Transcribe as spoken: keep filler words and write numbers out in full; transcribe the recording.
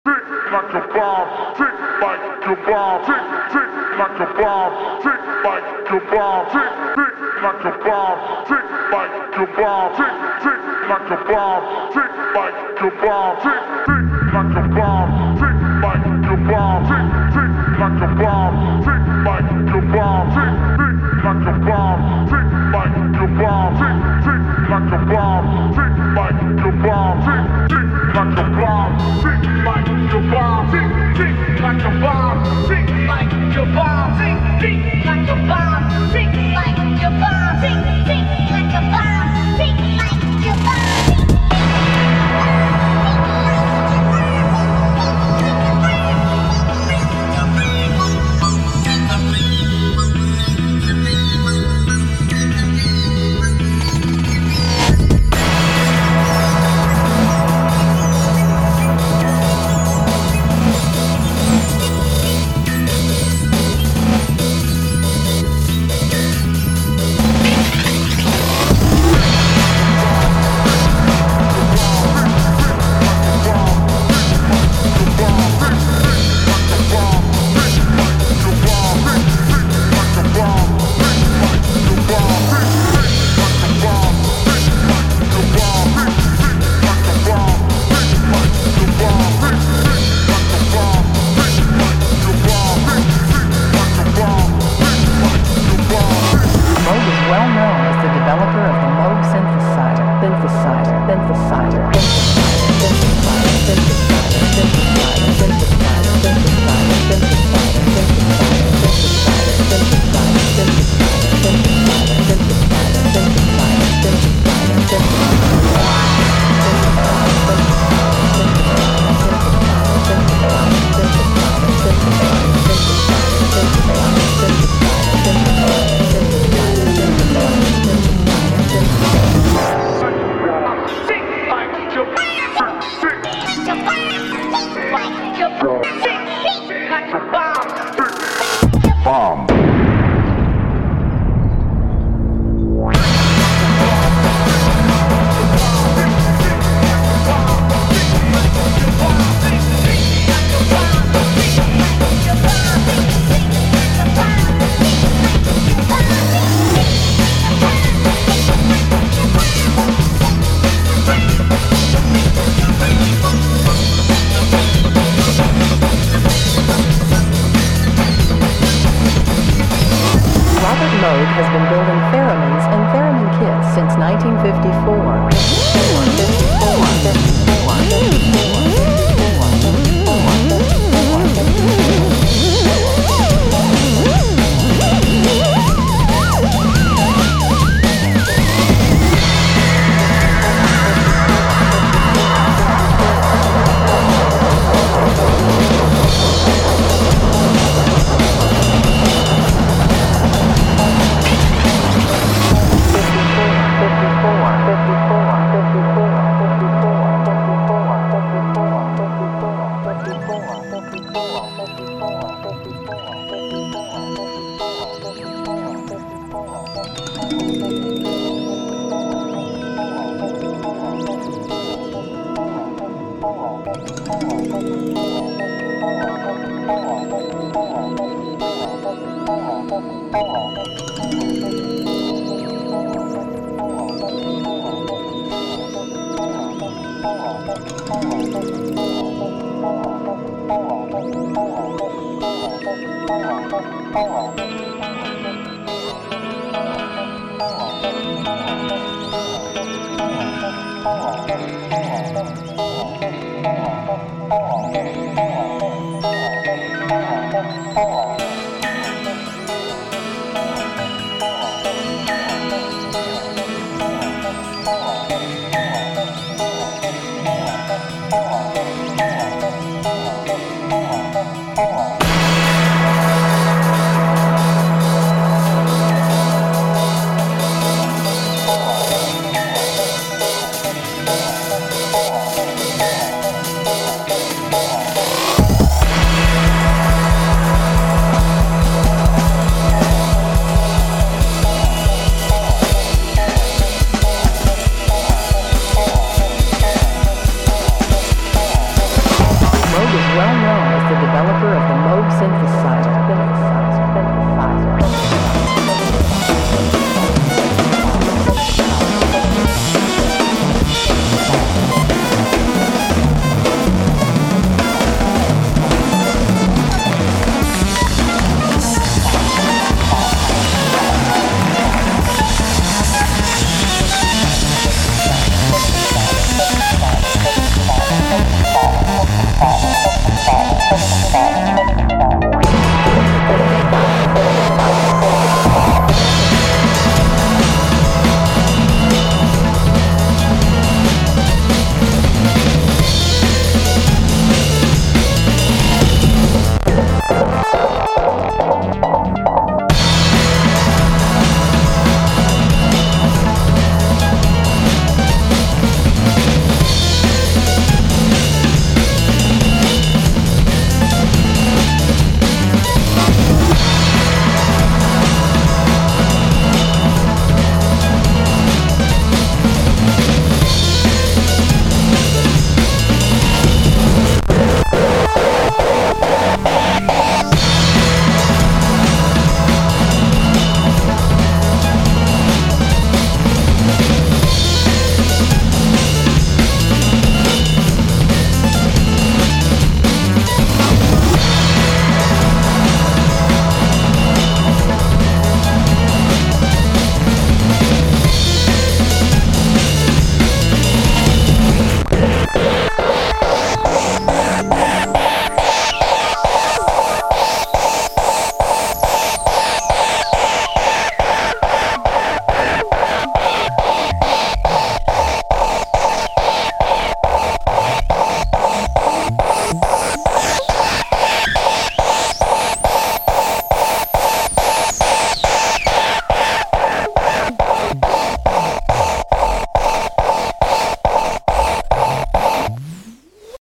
like a bomb, tick like a bomb, tick, tick like a bomb, tick like a bomb, tick, tick like a bomb, tick like a bomb, tick, tick like a bomb, tick like a bomb, tick, tick like a bomb, tick like a bomb, tick, tick like a bomb, tick like a bomb, tick, tick like a bomb, tick like a bomb, tick, tick like a bomb, tick like a bomb, tick, tick like a bomb, tick like a bomb, tick, tick like a bomb, tick like a bomb, tick, tick like a bomb, tick like a bomb, tick, tick like a bomb, tick like a bomb. well known as the developer of the Moog synthesizer.